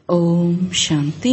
ஓம் சாந்தி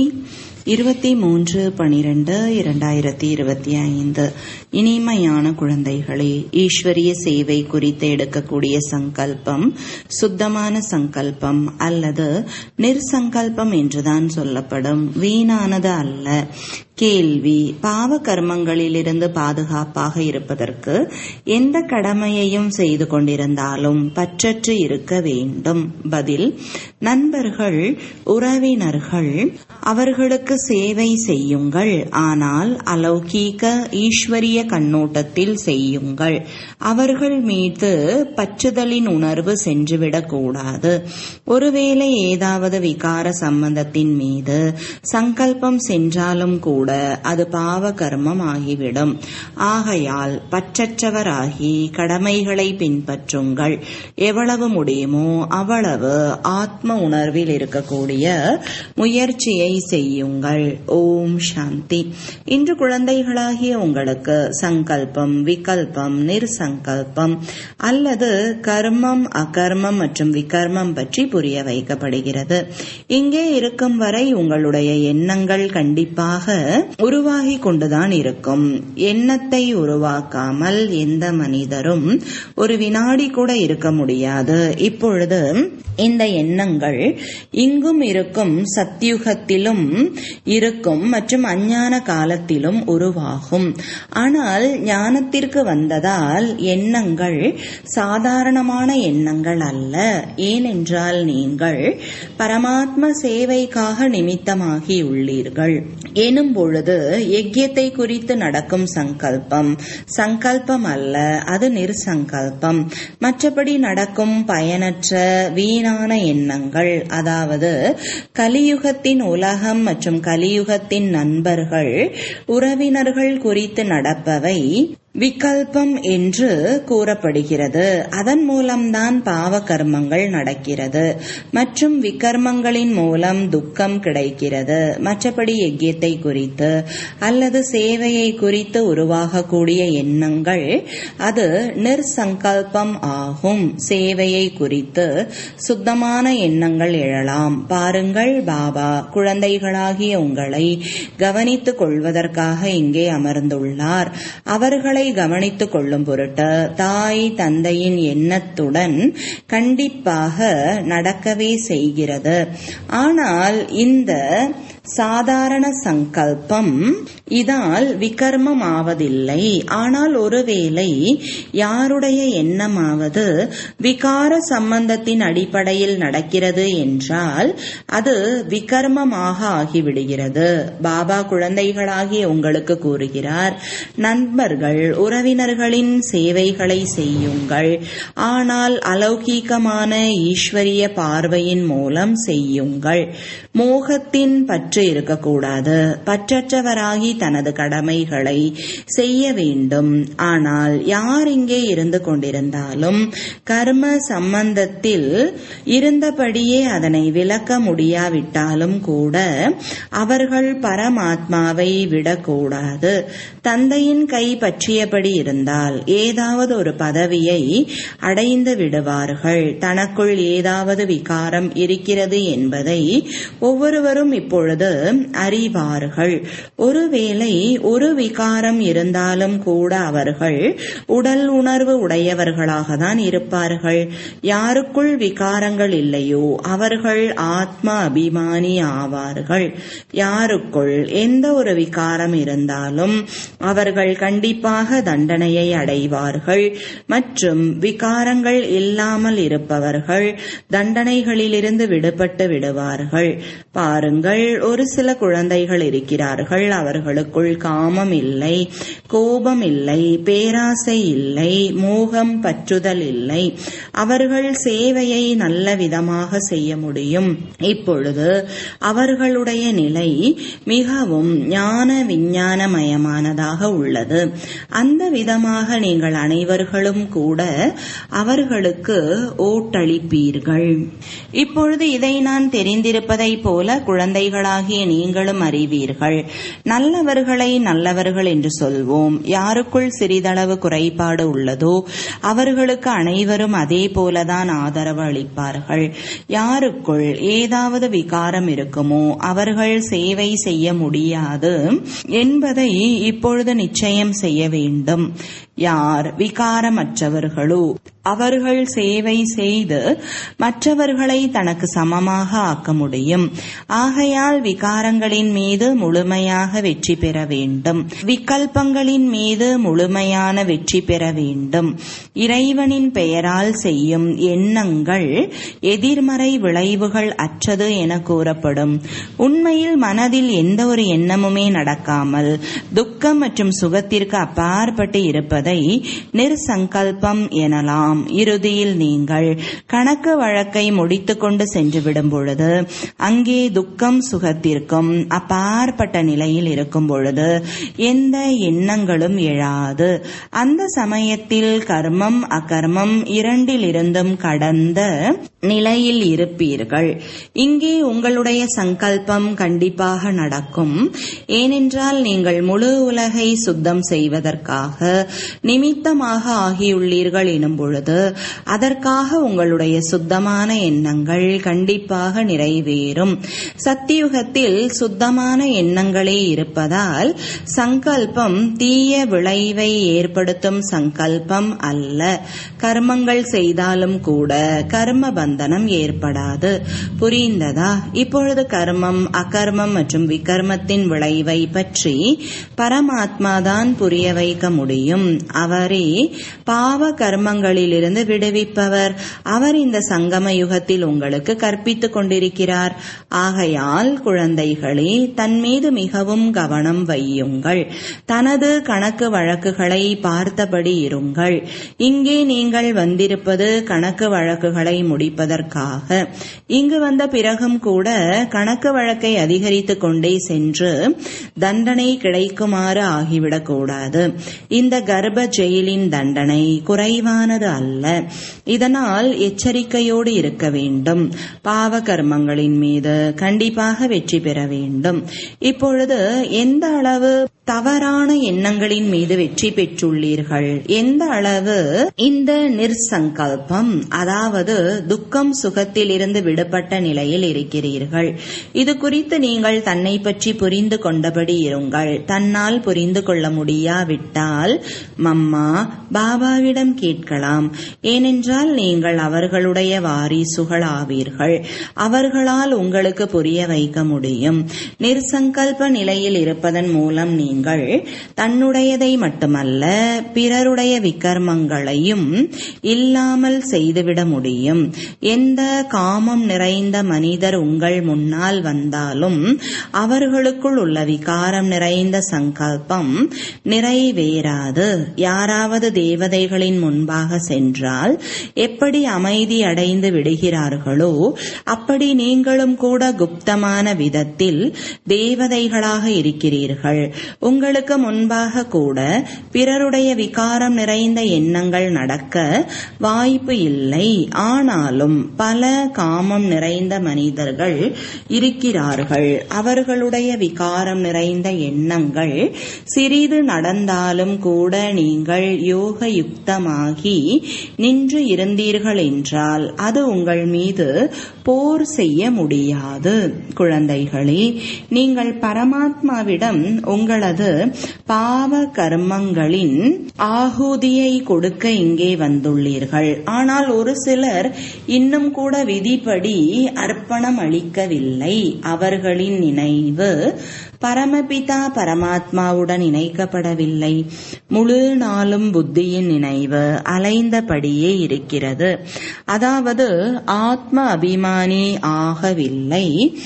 23/12/2025. இனிமையான குழந்தைகளே, ஈஸ்வரிய சேவை குறித்து எடுக்கக்கூடிய சங்கல்பம் சுத்தமான சங்கல்பம் அல்லது நிர்சங்கல்பம் என்றுதான் சொல்லப்படும். வீணானது அல்ல. கேள்வி: பாவ கர்மங்களிலிருந்து பாதுகாப்பாக இருப்பதற்கு எந்த கடமையையும் செய்து கொண்டிருந்தாலும் பற்றற்று இருக்க வேண்டும். பதில்: நண்பர்கள், உறவினர்கள், அவர்களுக்கு சேவை செய்யுங்கள். ஆனால் அலௌகீக ஈஸ்வரிய கண்ணோட்டத்தில் செய்யுங்கள். அவர்கள் மீது பற்றுதலின் உணர்வு சென்றுவிடக் கூடாது. ஒருவேளை ஏதாவது விகார சம்பந்தத்தின் மீது சங்கல்பம் சென்றாலும் கூட அது பாவ கர்மம் ஆகிவிடும். ஆகையால் பற்றற்றவராகி கடமைகளை பின்பற்றுங்கள். எவ்வளவு முடியுமோ அவ்வளவு ஆத்ம உணர்வில் இருக்கக்கூடிய முயற்சியை செய்யுங்கள். ஓம் சாந்தி. இன்று குழந்தைகளாகிய உங்களுக்கு சங்கல்பம், விகல்பம், நிர்சங்கல்பம் அல்லது கர்மம், அகர்மம் மற்றும் விகர்மம் பற்றி புரிய வைக்கப்படுகிறது. இங்கே இருக்கும் வரை உங்களுடைய எண்ணங்கள் கண்டிப்பாக உருவாகி கொண்டுதான் இருக்கும். எண்ணத்தை உருவாக்காமல் எந்த மனிதரும் ஒரு வினாடி கூட இருக்க முடியாது. இப்பொழுது இந்த எண்ணங்கள் இங்கும் இருக்கும், சத்யுகத்திலும் இருக்கும் மற்றும் அஞ்ஞான காலத்திலும் உருவாகும். ஆனால் ஞானத்திற்கு வந்ததால் எண்ணங்கள் சாதாரணமான எண்ணங்கள் அல்ல. ஏனென்றால் நீங்கள் பரமாத்ம சேவைக்காக நிமித்தமாகி உள்ளீர்கள் எனும் பொழுது யஜ்யத்தை குறித்து நடக்கும் சங்கல்பம் சங்கல்பம் அல்ல, அது நிர்சங்கல்பம். மற்றபடி நடக்கும் பயனற்ற வீணான எண்ணங்கள், அதாவது கலியுகத்தின் உலகம் மற்றும் கலியுகத்தின் நண்பர்கள், உறவினர்கள் குறித்து நடப்பவை விகல்பம் என்று கூறப்படுகிறது. அதன் மூலம்தான் பாவ கர்மங்கள் நடக்கிறது மற்றும் விகர்மங்களின் மூலம் துக்கம் கிடைக்கிறது. மற்றபடி யஜ்யத்தை குறித்து அல்லது சேவையை குறித்து உருவாகக்கூடிய எண்ணங்கள் அது நிர்சங்கல்பம் ஆகும். சேவையை குறித்து சுத்தமான எண்ணங்கள் எழலாம். பாருங்கள், பாபா குழந்தைகளாகிய உங்களை கவனித்துக் கொள்வதற்காக இங்கே அமர்ந்துள்ளார். அவர்களை கவனித்துக் கொள்ளும் பொருட்டு தாய் தந்தையின் எண்ணத்துடன் கண்டிப்பாக நடக்கவே செய்கிறது. ஆனால் இந்த சாதாரண சங்கல்பம் இதால் விகர்மம் ஆவதில்லை. ஆனால் ஒருவேளை யாருடைய எண்ணமாவது விகார சம்பந்தத்தின் அடிப்படையில் நடக்கிறது என்றால் அது விகர்மமாக ஆகிவிடுகிறது. பாபா குழந்தைகளாகிய உங்களுக்கு கூறுகிறார், நண்பர்கள், உறவினர்களின் சேவைகளை செய்யுங்கள். ஆனால் அலௌகீகமான ஈஸ்வரிய பார்வையின் மூலம் செய்யுங்கள். மோகத்தின் பற்று இருக்கக்கூடாது. பற்றற்றவராகி தனது கடமைகளை செய்ய வேண்டும். ஆனால் யார் இங்கே இருந்து கொண்டிருந்தாலும் கர்ம சம்பந்தத்தில் இருந்தபடியே அதனை விலக்க முடியாவிட்டாலும் கூட அவர்கள் பரமாத்மாவை விடக்கூடாது. தந்தையின் கை பற்றியபடி இருந்தால் ஏதாவது ஒரு பதவியை அடைந்து விடுவார்கள். தனக்குள் ஏதாவது விகாரம் இருக்கிறது என்பதை ஒவ்வொருவரும் இப்பொழுது அறிவார்கள். ஒருவேளை ஒரு விகாரம் இருந்தாலும் கூட அவர்கள் உடல் உணர்வு உடையவர்களாக தான் இருப்பார்கள். யாருக்குள் விகாரங்கள் இல்லையோ அவர்கள் ஆத்ம அபிமானி ஆவார்கள். யாருக்குள் எந்த ஒரு விகாரம் இருந்தாலும் அவர்கள் கண்டிப்பாக தண்டனையை அடைவார்கள். மற்றும் விகாரங்கள் இல்லாமல் இருப்பவர்கள் தண்டனைகளிலிருந்து விடுபட்டு விடுவார்கள். பாருங்கள், ஒரு சில குழந்தைகள் இருக்கிறார்கள். அவர்களுக்குள் காமம் இல்லை, கோபம் இல்லை, பேராசை இல்லை, மோகம் பற்றுதல் இல்லை. அவர்கள் சேவையை நல்ல விதமாக செய்ய முடியும். இப்பொழுது அவர்களுடைய நிலை மிகவும் ஞான விஞ்ஞானமயமானதாக உள்ளது. அந்த விதமாக நீங்கள் அனைவர்களும் கூட அவர்களுக்கு ஓட்டளிப்பீர்கள். இப்பொழுது இதை நான் தெரிந்திருப்பதை போல குழந்தைகளாக ஆத்மாவாகிய நீங்களும் அறிவீர்கள். நல்லவர்களை நல்லவர்கள் என்று சொல்வோம். யாருக்குள் சிறிதளவு குறைபாடு உள்ளதோ அவர்களுக்கு அனைவரும் அதே போலதான் ஆதரவு அளிப்பார்கள். யாருக்குள் ஏதாவது விகாரம் இருக்குமோ அவர்கள் சேவை செய்ய முடியாது என்பதை இப்பொழுது நிச்சயம் செய்ய வேண்டும். யார் விகாரமற்றவர்களோ அவர்கள் சேவை செய்து மற்றவர்களை தனக்கு சமமாக ஆக்க முடியும். ஆகையால் விகாரங்களின் மீது முழுமையாக வெற்றி பெற வேண்டும். விகல்பங்களின் மீது முழுமையான வெற்றி பெற வேண்டும். இறைவனின் பெயரால் செய்யும் எண்ணங்கள் எதிர்மறை விளைவுகள் அற்றது என கூறப்படும். உண்மையில் மனதில் எந்த ஒரு எண்ணமுமே நடக்காமல் துக்கம் மற்றும் சுகத்திற்கு அப்பாற்பட்டு இருப்பதை நிர்சங்கல்பம் எனலாம். இறுதியில் நீங்கள் கணக்கு வழக்கை முடித்துக் கொண்டு சென்றுவிடும் பொழுது அங்கே துக்கம் சுகத்திற்கும் அப்பாற்பட்ட நிலையில் இருக்கும் பொழுது எந்த எண்ணங்களும் எழாது. அந்த சமயத்தில் கர்மம் அகர்மம் இரண்டிலிருந்தும் கடந்த நிலையில் இருப்பீர்கள். இங்கே உங்களுடைய சங்கல்பம் கண்டிப்பாக நடக்கும். ஏனென்றால் நீங்கள் முழு உலகை சுத்தம் செய்வதற்காக நிமித்தமாக ஆகியுள்ளீர்கள் எனும் பொழுது அதற்காக உங்களுடைய சுத்தமான எண்ணங்கள் கண்டிப்பாக நிறைவேறும். சத்தியுகத்தில் சுத்தமான எண்ணங்களே இருப்பதால் சங்கல்பம் தீய விளைவை ஏற்படுத்தும் சங்கல்பம் அல்ல. கர்மங்கள் செய்தாலும் கூட கர்ம பந்தனம் ஏற்படாது. புரிந்ததா? இப்பொழுது கர்மம் அகர்மம் மற்றும் விகர்மத்தின் விளைவை பற்றி பரமாத்மாதான் புரிய வைக்க முடியும். அவரே பாவ கர்மங்களிலிருந்து விடுவிப்பவர். அவர் இந்த சங்கம யுகத்தில் உங்களுக்கு கற்பித்துக் கொண்டிருக்கிறார். ஆகையால் குழந்தைகளே, தன் மீது மிகவும் கவனம் வையுங்கள். தனது கணக்கு வழக்குகளை பார்த்தபடி இருங்கள். இங்கே நீங்கள் வந்திருப்பது கணக்கு வழக்குகளை முடிப்பதற்காக. இங்கு வந்த பிறகும் கூட கணக்கு வழக்கை அதிகரித்துக் கொண்டே சென்று தண்டனை கிடைக்குமாறு ஆகிவிடக்கூடாது. இந்த கர்ப்ப ஜெயிலின் தண்டனை குறைவானது அல்ல. இதனால் எச்சரிக்கையோடு இருக்க வேண்டும். பாவ கர்மங்களின் மீது கண்டிப்பாக வெற்றி பெற வேண்டும். இப்பொழுது எந்த அளவு தவறான எண்ணங்களின் மீது வெற்றி பெற்றுள்ளீர்கள், எந்த அளவு இந்த நிர்சங்கல்பம் அதாவது துக்கம் சுகத்திலிருந்து விடுபட்ட நிலையில் இருக்கிறீர்கள், இது குறித்து நீங்கள் தன்னை பற்றி புரிந்து கொண்டபடி இருங்கள். தன்னால் புரிந்து கொள்ள முடியாவிட்டால் மம்மா பாபாவிடம் கேட்கலாம். ஏனென்றால் நீங்கள் அவர்களுடைய வாரிசுகள் ஆவீர்கள். அவர்களால் உங்களுக்கு புரிய வைக்க முடியும். நிர்சங்கல்ப நிலையில் இருப்பதன் மூலம் நீங்கள் தன்னுடையதை மட்டுமல்ல பிறருடைய விகர்மங்களையும் இல்லாமல் செய்துவிட முடியும். எந்த காமம் நிறைந்த மனிதர் உங்கள் முன்னால் வந்தாலும் அவர்களுக்குள் உள்ள விகாரம் நிறைந்த சங்கல்பம் நிறைவேறாது. யாராவது தேவதைகளின் முன்பாக சென்றால் எப்படி அமைதி அடைந்து விடுகிறார்களோ அப்படி நீங்களும் கூட குப்தமான விதத்தில் தேவதைகளாக இருக்கிறீர்கள். உங்களுக்கு முன்பாக கூட பிறருடைய விகாரம் நிறைந்த எண்ணங்கள் நடக்க வாய்ப்பு இல்லை. ஆனாலும் பல காமம் நிறைந்த மனிதர்கள் இருக்கிறார்கள். அவர்களுடைய விகாரம் நிறைந்த எண்ணங்கள் சிறிது நடந்தாலும் கூட நீங்கள் யோக யுக்தமாகி நின்று இருந்தீர்கள் என்றால் அது உங்கள் மீது போர் செய்ய முடியாது. குழந்தைகளே, நீங்கள் பரமாத்மாவிடம் உங்களது பாவ கர்மங்களின் ஆகுதியை கொடுக்க இங்கே வந்துள்ளீர்கள். ஆனால் ஒரு சிலர் இன்னும் கூட விதிப்படி அர்ப்பணம் அளிக்கவில்லை. அவர்களின் நினைவு பரமபிதா பரமாத்மாவுடன் இணைக்கப்படவில்லை. முழு நாளும் புத்தியின் நினைவு அலைந்தபடியே இருக்கிறது. அதாவது ஆத்ம அபிமானி ஆகவில்லை,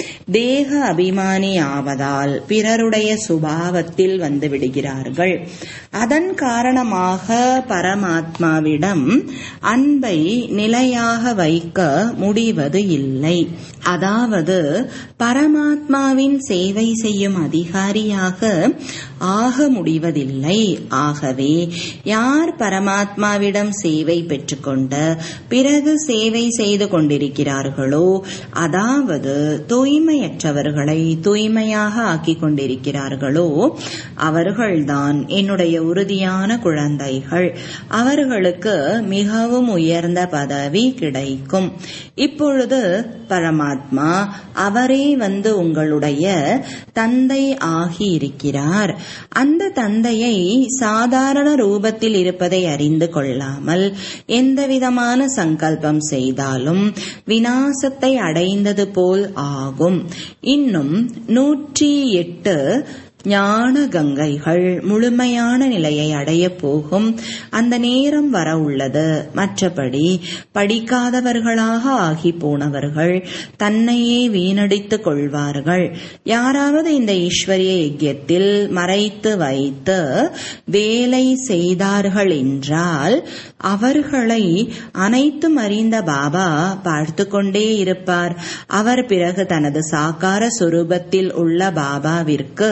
தேக அபிமானி ஆவதால் பிறருடைய சுபாவத்தில் வந்து விடுகிறார்கள். அதன் காரணமாக பரமாத்மாவிடம் அன்பை நிலையாக வைக்க முடிவது இல்லை. அதாவது பரமாத்மாவின் சேவை செய்யும் அதிகாரியாக ஆக முடிவதில்லை. ஆகவே யார் பரமாத்மாவிடம் சேவை பெற்றுக்கொண்டு பிறகு சேவை செய்து கொண்டிருக்கிறார்களோ, அதாவது தூய்மையற்றவர்களை தூய்மையாக ஆக்கிக் கொண்டிருக்கிறார்களோ, அவர்கள்தான் என்னுடைய உறுதியான குழந்தைகள். அவர்களுக்கு மிகவும் உயர்ந்த பதவி கிடைக்கும். இப்பொழுது பரமாத்மா அவரே வந்து உங்களுடைய தந்தை ஆகி இருக்கிறார். அந்த தந்தையை சாதாரண ரூபத்தில் இருப்பதை அறிந்து கொள்ளாமல் எந்தவிதமான சங்கல்பம் செய்தாலும் விநாசத்தை அடைந்தது போல் ஆகும். இன்னும் 108 ஞான கங்கைகள் முழுமையான நிலையை அடைய போகும் அந்த நேரம் வர உள்ளது. மற்றபடி படிக்காதவர்களாக ஆகி போனவர்கள் தன்னையே வீணடித்துக் கொள்வார்கள். யாராவது இந்த ஈஸ்வரிய யஜ்யத்தில் மறைத்து வைத்து வேலை செய்தார்கள் என்றால் அவர்களை அனைத்தும் அறிந்த பாபா பார்த்து கொண்டே இருப்பார். அவர் பிறகு தனது சாக்கார சொரூபத்தில் உள்ள பாபாவிற்கு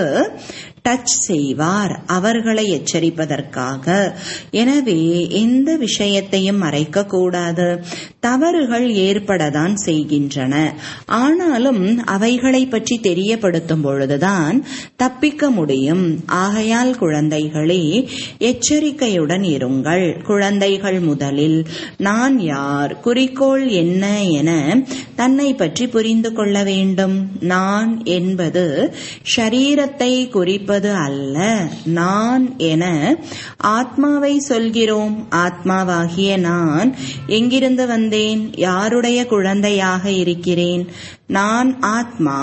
டச் செய்வார், அவர்களை எச்சரிப்பதற்காக. எனவே எந்த விஷயத்தையும் மறைக்க கூடாது. தவறுகள் ஏற்படத்தான் செய்கின்றன. ஆனாலும் அவைகளை பற்றி தெரியப்படுத்தும் பொழுதுதான் தப்பிக்க முடியும். ஆகையால் குழந்தைகளே, எச்சரிக்கையுடன் இருங்கள். குழந்தைகள் முதலில் நான் யார், குறிக்கோள் என்ன என தன்னை பற்றி புரிந்து கொள்ள வேண்டும். நான் என்பது ஷரீரத்தை குறிப்பது அல்ல. நான் என ஆத்மாவை சொல்கிறோம். ஆத்மாவாகிய நான் எங்கிருந்து வந்தேன்? யாருடைய குழந்தையாக இருக்கிறேன்? நான் ஆத்மா,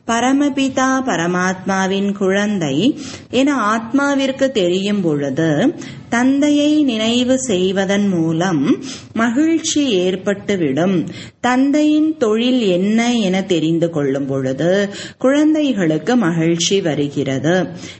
பரமபிதா பரமாத்மாவின் குழந்தை என ஆத்மாவிற்கு தெரியும் பொழுது தந்தையை நினைவு செய்வதன் மூலம் மகிழ்ச்சி ஏற்பட்டுவிடும். தந்தையின் தொழில் என்ன என தெரிந்து கொள்ளும் பொழுது குழந்தைகளுக்கு மகிழ்ச்சி வருகிறது.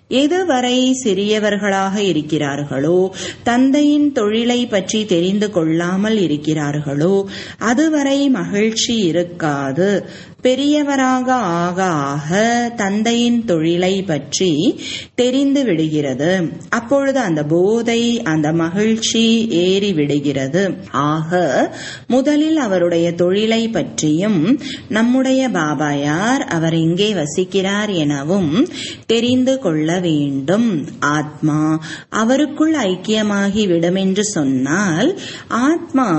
எதுவரை சிறியவர்களாக இருக்கிறார்களோ, தந்தையின் தொழிலை பற்றி தெரிந்து கொள்ளாமல் இருக்கிறார்களோ, அதுவரை மகிழ்ச்சி இருக்காது. பெரியவராக ஆக ஆக தந்தையின் தொழிலை பற்றி தெரிந்து விடுகிறது. அப்பொழுது அந்த போதை, அந்த மகிழ்ச்சி ஏறி விடுகிறது. ஆக முதலில் அவருடைய தொழிலை பற்றியும், நம்முடைய பாபா யார், அவர் எங்கே வசிக்கிறார் எனவும் தெரிந்து கொள்ள வேண்டும். ஆத்மா அவருக்குள் ஐக்கியமாகி விடும் என்று சொன்னால் ஆத்மா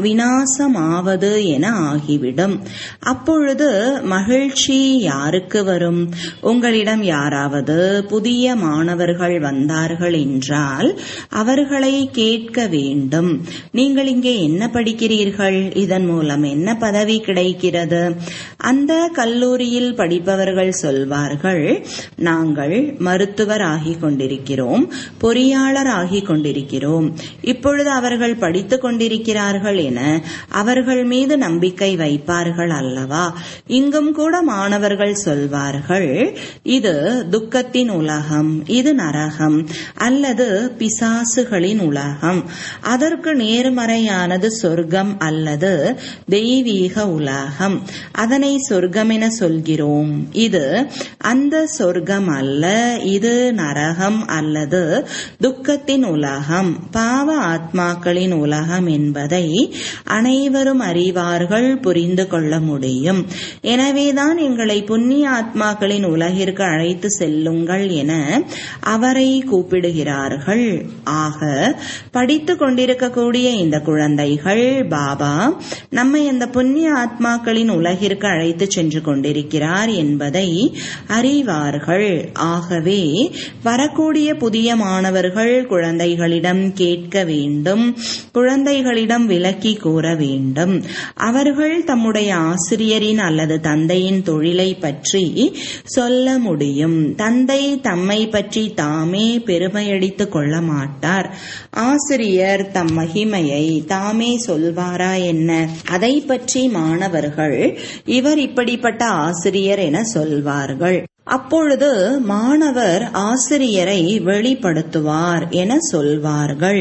விநாசமாவது என ஆகிவிடும். அப்பொழுது மகிழ்ச்சி யாருக்கு வரும்? உங்களிடம் யாராவது புதிய மாணவர்கள் வந்தார்கள் என்றால் அவர்களை கேட்க வேண்டும், நீங்கள் இங்கே என்ன படிக்கிறீர்கள், இதன் மூலம் என்ன பதவி கிடைக்கிறது? அந்த கல்லூரியில் படிப்பவர்கள் சொல்வார்கள், நாங்கள் மருத்துவர் ஆகிக் கொண்டிருக்கிறோம், பொறியாளர் ஆகிக் கொண்டிருக்கிறோம். இப்பொழுது அவர்கள் படித்துக் கொண்டிருக்கிறார்கள் என அவர்கள் மீது நம்பிக்கை வைப்பார்கள் அல்லவா? இங்கும் கூட மாணவர்கள் சொல்வார்கள், இது துக்கத்தின் உலகம், இது நரகம் அல்லது பிசாசுகளின் உலகம், அதற்கு நேர்மறையானது சொர்க்கம் அல்லது தெய்வீக உலகம், அதனை சொர்க்கம் என சொல்கிறோம். இது அந்த சொர்க்கம் அல்ல, இது நரகம் அல்லது துக்கத்தின் உலகம், பாவ ஆத்மாக்களின் உலகம் என்பதை அனைவரும் அறிவார்கள், புரிந்து கொள்ள முடியும். எனவேதான் எங்களை புண்ணிய ஆத்மாக்களின் உலகிற்கு அழைத்து செல்லுங்கள் என அவரை கூப்பிடுகிறார்கள். ஆக படித்துக் கொண்டிருக்கக்கூடிய இந்த குழந்தைகள், பாபா நம்மை அந்த புண்ணிய ஆத்மாக்களின் உலகிற்கு அழைத்து சென்று கொண்டிருக்கிறார் என்பதை அறிவார்கள். ஆகவே வரக்கூடிய புதிய மாணவர்கள் குழந்தைகளிடம் கேட்க வேண்டும், குழந்தைகளிடம் விளக்கி கூற வேண்டும். அவர்கள் தம்முடைய ஆசிரியரின் அல்லது தந்தையின் தொழிலை பற்றி சொல்ல முடியும். தந்தை தம்மை பற்றி தாமே பெருமையடித்துக் கொள்ள மாட்டார். ஆசிரியர் தம் மகிமையை தாமே சொல்வாரா என்ன? அதை பற்றி மாணவர்கள் இவர் இப்படிப்பட்ட ஆசிரியர் என சொல்வார்கள். அப்பொழுது மாணவர் ஆசிரியரை வெளிப்படுத்துவார் என சொல்வார்கள்.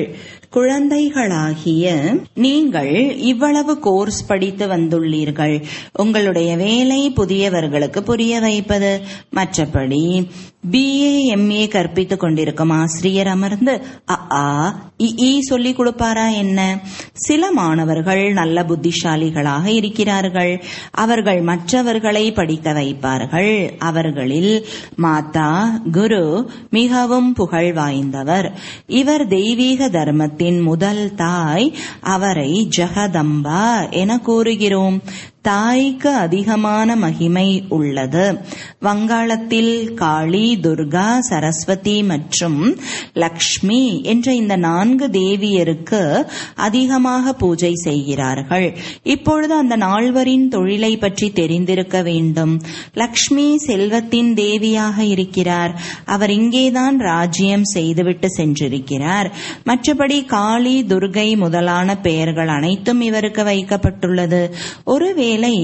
குழந்தைகளாகிய நீங்கள் இவ்வளவு கோர்ஸ் படித்து வந்துள்ளீர்கள். உங்களுடைய வேலை புதியவர்களுக்கு புரிய வைப்பது. மற்றபடி BA MA கற்பித்துக் கொண்டிருக்கும் ஆசிரியர் அமர்ந்து சொல்லிக் கொடுப்பாரா என்ன? சில மாணவர்கள் நல்ல புத்திசாலிகளாக இருக்கிறார்கள். அவர்கள் மற்றவர்களை படிக்க வைப்பார்கள். அவர்களில் மாதா குரு மிகவும் புகழ் வாய்ந்தவர். இவர் தெய்வீக தர்மத்தின் முதல் தாய். அவரை ஜெகதம்பா என கூறுகிறோம். தாய்க்கு அதிகமான மகிமை உள்ளது. வங்காளத்தில் காளி, துர்கா, சரஸ்வதி மற்றும் லக்ஷ்மி என்ற இந்த 4 தேவியருக்கு அதிகமாக பூஜை செய்கிறார்கள். இப்பொழுது அந்த 4வரின் தொழிலை பற்றி தெரிந்திருக்க வேண்டும். லக்ஷ்மி செல்வத்தின் தேவியாக இருக்கிறார். அவர் இங்கேதான் ராஜ்யம் செய்துவிட்டு சென்றிருக்கிறார். மற்றபடி காளி, துர்கை முதலான பெயர்கள் அனைத்தும் இவருக்கு வைக்கப்பட்டுள்ளது. ஒருவேளை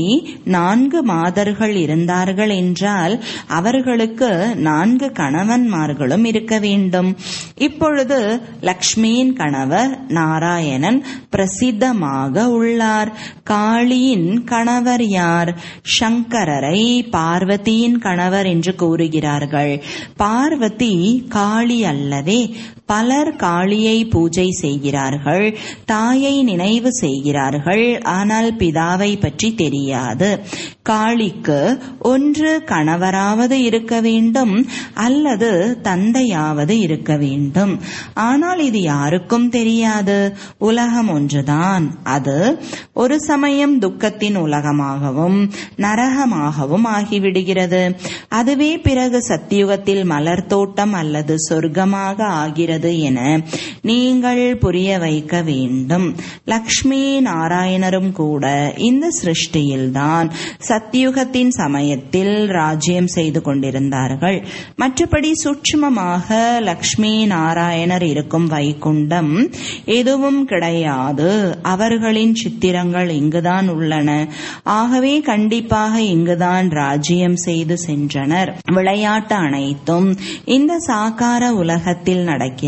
4 மாதர்கள் இருந்தார்கள் என்றால் அவர்களுக்கு 4 கணவன்மார்களும் இருக்க வேண்டும். இப்பொழுது லக்ஷ்மியின் கணவர் நாராயணன் பிரசித்தமாக உள்ளார். காளியின் கணவர் யார்? சங்கரரை பார்வதியின் கணவர் என்று கூறுகிறார்கள். பார்வதி காளி அல்லவே. பலர் காளியை பூஜை செய்கிறார்கள், தாயை நினைவு செய்கிறார்கள். ஆனால் பிதாவை பற்றி தெரியாது. காளிக்கு ஒன்று கணவராவது இருக்க வேண்டும் அல்லது தந்தையாவது இருக்க வேண்டும். ஆனால் இது யாருக்கும் தெரியாது. உலகம் ஒன்றுதான். அது ஒரு சமயம் துக்கத்தின் உலகமாகவும் நரகமாகவும் ஆகிவிடுகிறது. அதுவே பிறகு சத்தியுகத்தில் மலர் தோட்டம் அல்லது சொர்க்கமாக ஆகிறது என நீங்கள் புரிய வைக்க வேண்டும். லக்ஷ்மி நாராயணரும் கூட இந்த சிருஷ்டியில்தான் சத்தியுகத்தின் சமயத்தில் ராஜ்யம் செய்து கொண்டிருந்தார்கள். மற்றபடி சூட்சுமமாக லக்ஷ்மி நாராயணர் இருக்கும் வைகுண்டம் எதுவும் கிடையாது. அவர்களின் சித்திரங்கள் இங்குதான் உள்ளன. ஆகவே கண்டிப்பாக இங்குதான் ராஜ்யம் செய்து சென்றனர். விளையாட்டு அனைத்தும் இந்த சாக்கார உலகத்தில் நடக்கிறது.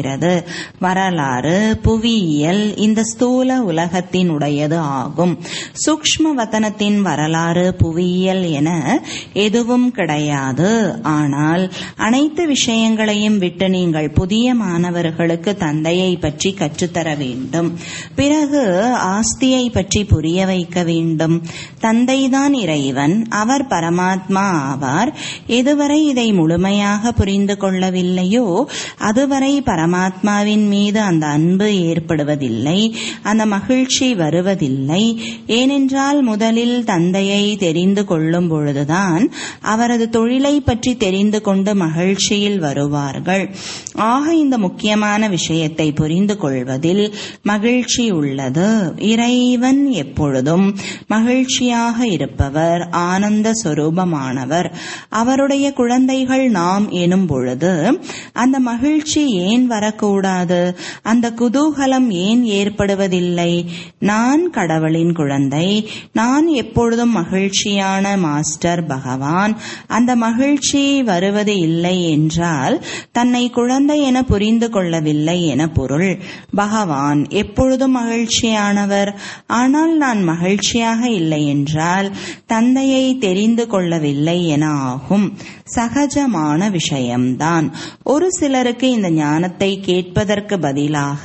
வரலாறு, புவியியல் இந்த ஸ்தூல உலகத்தின் உடையது ஆகும். சூக்ஷ்ம வதனத்தின் வரலாறு, புவியியல் என எதுவும் கிடையாது. ஆனால் அனைத்து விஷயங்களையும் விட்டு நீங்கள் புதிய மாணவர்களுக்கு தந்தையை பற்றி கற்றுத்தர வேண்டும். பிறகு ஆஸ்தியை பற்றி புரிய வைக்க வேண்டும். தந்தைதான் இறைவன், அவர் பரமாத்மா ஆவார். எதுவரை இதை முழுமையாக புரிந்து கொள்ளவில்லையோ அதுவரை பரமாத்மாவின் மீது அந்த அன்பு ஏற்படுவதில்லை, அந்த மகிழ்ச்சி வருவதில்லை. ஏனென்றால் முதலில் தந்தையை தெரிந்து கொள்ளும் பொழுதுதான் அவரது தொழிலை பற்றி தெரிந்து கொண்டு மகிழ்ச்சியில் வருவார்கள். ஆக இந்த முக்கியமான விஷயத்தை புரிந்து கொள்வதில் மகிழ்ச்சி உள்ளது. இறைவன் எப்பொழுதும் மகிழ்ச்சியாக இருப்பவர், ஆனந்த சொரூபமானவர். அவருடைய குழந்தைகள் நாம் எனும் பொழுது அந்த மகிழ்ச்சி ஏன் வரக்கூடாது? அந்த குதூகலம் ஏன் ஏற்படுவதில்லை? நான் கடவுளின் குழந்தை, நான் எப்பொழுதும் மகிழ்ச்சியான மாஸ்டர் பகவான். அந்த மகிழ்ச்சி வருவது இல்லை என்றால் தன்னை குழந்தை என புரிந்து கொள்ளவில்லை என பொருள். பகவான் எப்பொழுதும் மகிழ்ச்சியானவர். ஆனால் நான் மகிழ்ச்சியாக இல்லை என்றால் தந்தையை தெரிந்து கொள்ளவில்லை என ஆகும். சகஜமான விஷயம்தான். ஒரு சிலருக்கு இந்த ஞானத்தை கேட்பதற்கு பதிலாக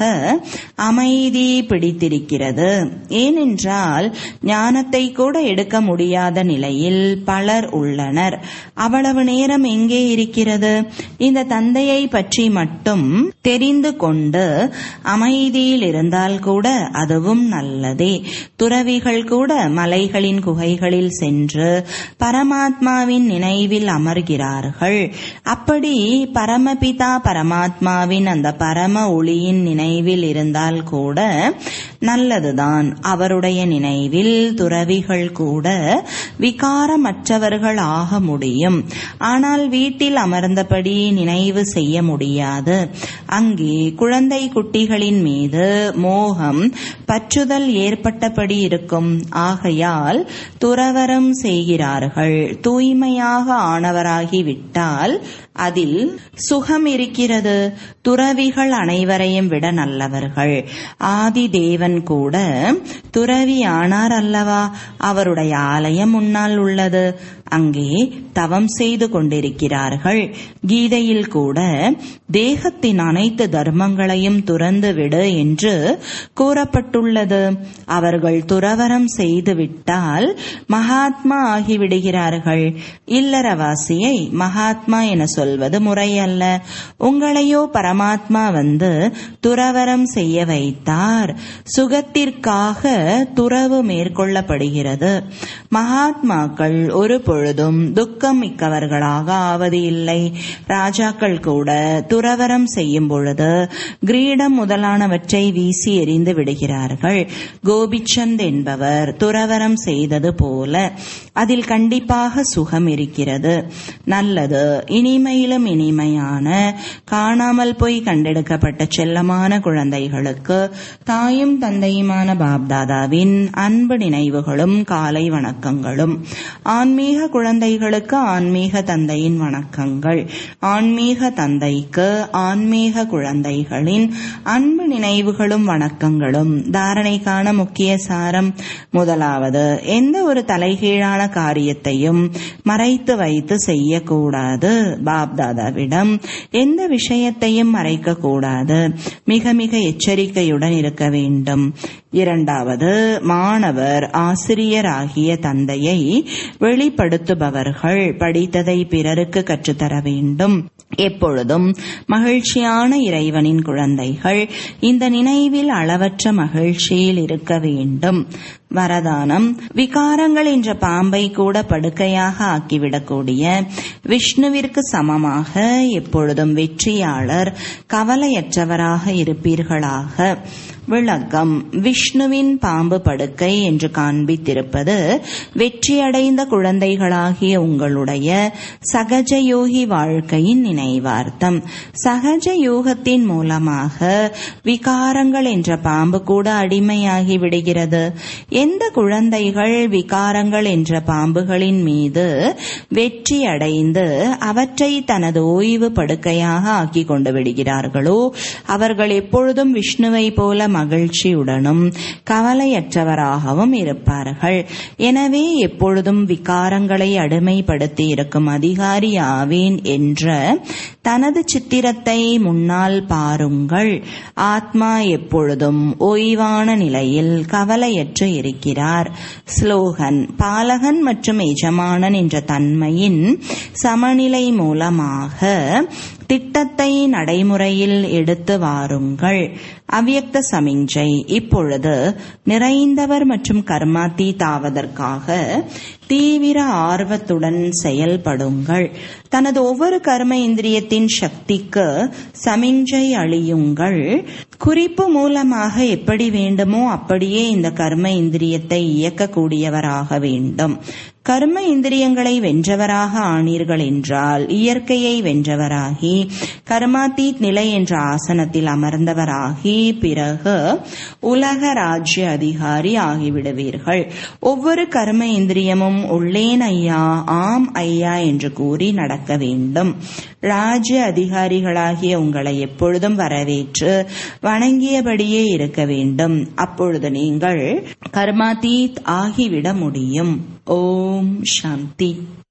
அமைதி பிடித்திருக்கிறது. ஏனென்றால் ஞானத்தை கூட எடுக்க முடியாத நிலையில் பலர் உள்ளனர். அவ்வளவு நேரம் எங்கே இருக்கிறது? இந்த தந்தையை பற்றி மட்டும் தெரிந்து கொண்டு அமைதியில் இருந்தால் கூட அதுவும் நல்லதே. துறவிகள் கூட மலைகளின் குகைகளில் சென்று பரமாத்மாவின் நினைவில் அமர்கிறார்கள். அப்படி பரமபிதா பரமாத்மாவின் அந்த பரம ஒளியின் நினைவில் இருந்தால் கூட நல்லதுதான். அவருடைய நினைவில் துறவிகள் குழந்தைகள் கூட விகாரமற்றவர்கள் ஆக முடியும். ஆனால் வீட்டில் அமர்ந்தபடி நினைவு செய்ய முடியாது. அங்கே குழந்தை குட்டிகளின் மீது மோகம் பற்றுதல் ஏற்பட்டபடி இருக்கும். ஆகையால் துறவரம் செய்கிறார்கள். தூய்மையாக ஆனவராகிவிட்டால் அதில் சுகம் இருக்கிறது. துறவிகள் அனைவரையும் விட நல்லவர்கள். ஆதி தேவன் கூட துறவி ஆனார் அல்லவா? அவருடைய ஆலயம் முன்னால் உள்ளது. அங்கே தவம் செய்து கொண்டிருக்கிறார்கள். கீதையில் கூட தேகத்தின் அனைத்து தர்மங்களையும் துறந்து விடு என்று கூறப்பட்டுள்ளது. அவர்கள் துறவரம் செய்துவிட்டால் மகாத்மா ஆகிவிடுகிறார்கள். இல்லறவாசியை மகாத்மா என சொல்வது முறையல்ல. உங்களையோ பரமாத்மா வந்து துறவரம் செய்ய வைத்தார். சுகத்திற்காக துறவு மேற்கொள்ளப்படுகிறது. மகாத்மாக்கள் ஒரு பொழுதும் துக்கம் மிக்கவர்களாக ஆவது இல்லை. ராஜாக்கள் கூட துறவரம் செய்யும் பொழுது கிரீடம் முதலானவற்றை வீசி எறிந்து விடுகிறார்கள். கோபிச்சந்த் என்பவர் துறவரம் செய்தது போல அதில் கண்டிப்பாக சுகம் இருக்கிறது. நல்லது, இனிமையிலும் இனிமையான காணாமல் போய் கண்டெடுக்கப்பட்ட செல்லமான குழந்தைகளுக்கு தாயும் தந்தையுமான பாப்தாதாவின் அன்பு நினைவுகளும் காலை வணக்கங்களும். ஆன்மீக குழந்தைகளுக்கு ஆன்மீக தந்தையின் வணக்கங்கள். ஆன்மீக தந்தைக்கு ஆன்மீக குழந்தைகளின் அன்பு நினைவுகளும் வணக்கங்களும். தாரணைக்கான முக்கிய சாரம். முதலாவது, எந்த ஒரு தலைகீழான காரியத்தையும் மறைத்து வைத்து செய்யக்கூடாது. பாப்தாதாவிடம் எந்த விஷயத்தையும் மறைக்க கூடாது. மிக மிக எச்சரிக்கையுடன் இருக்க வேண்டும். இரண்டாவது, மாணவர் ஆசிரியராகிய தந்தையை வெளிப்படுத்துபவர்கள் படித்ததை பிறருக்கு கற்றுத்தர வேண்டும். எப்பொழுதும் மகிழ்ச்சியான இறைவனின் குழந்தைகள் இந்த நினைவில் அளவற்ற மகிழ்ச்சியில் இருக்க வேண்டும். வரதானம். விகாரங்கள் என்ற பாம்பை கூட படுக்கையாக ஆக்கிவிடக்கூடிய விஷ்ணுவிற்கு சமமாக எப்பொழுதும் வெற்றியாளர் கவலையற்றவராக இருப்பீர்களாக. விளக்கம். விஷ்ணுவின் பாம்பு படுக்கை என்று காண்பித்திருப்பது வெற்றியடைந்த குழந்தைகளாகிய உங்களுடைய சகஜயோகி வாழ்க்கையின் நினைவார்த்தம். சகஜ யோகத்தின் மூலமாக விகாரங்கள் என்ற பாம்பு கூட அடிமையாகி விடுகிறது. எந்த குழந்தைகள் விகாரங்கள் என்ற பாம்புகளின் மீது வெற்றி அடைந்து அவற்றை தனது ஓய்வு படுக்கையாக ஆக்கி கொண்டு விடுகிறார்களோ அவர்கள் எப்பொழுதும் விஷ்ணுவை போல மகிழ்ச்சியுடனும் கவலையற்றவராகவும் இருப்பார்கள். எனவே எப்பொழுதும் விகாரங்களை அடிமைப்படுத்தி இருக்கும் அதிகாரி ஆவேன் என்ற தனது சித்திரத்தை முன்னால் பாருங்கள். ஆத்மா எப்பொழுதும் ஓய்வான நிலையில் கவலையற்று இருக்கிறார். ஸ்லோகன். பாலகன் மற்றும் எஜமானன் என்ற தன்மையின் சமநிலை மூலமாக திட்டத்தை நடைமுறையில் எடுத்து வாருங்கள். அவ்யக்த சமிஞ்சை. இப்பொழுது நிறைந்தவர் மற்றும் கர்மாத்தீதாவதற்காக தீவிர ஆர்வத்துடன் செயல்படுங்கள். தனது ஒவ்வொரு கர்ம இந்திரியத்தின் சக்திக்கு சமிஞ்சை அளியுங்கள். குறிப்பு மூலமாக எப்படி வேண்டுமோ அப்படியே இந்த கர்ம இந்திரியத்தை இயக்கக்கூடியவராக வேண்டும். கர்ம இந்திரியங்களை வென்றவராக ஆனீர்கள் என்றால் இயற்கையை வென்றவராகி கர்மாத்தீத் நிலை என்ற ஆசனத்தில் அமர்ந்தவராகி பிறகு உலக ராஜ்ய அதிகாரி ஆகிவிடுவீர்கள். ஒவ்வொரு கர்ம இந்திரியமும் உள்ளேன் ஐயா, ஆம் ஐயா என்று கூறி நடக்க வேண்டும். ராஜ்ய அதிகாரிகளாகிய உங்களை எப்பொழுதும் வரவேற்று வணங்கியபடியே இருக்க வேண்டும். அப்பொழுது நீங்கள் கர்மாத்தீத் ஆகிவிட முடியும். ஓம் சாந்தி.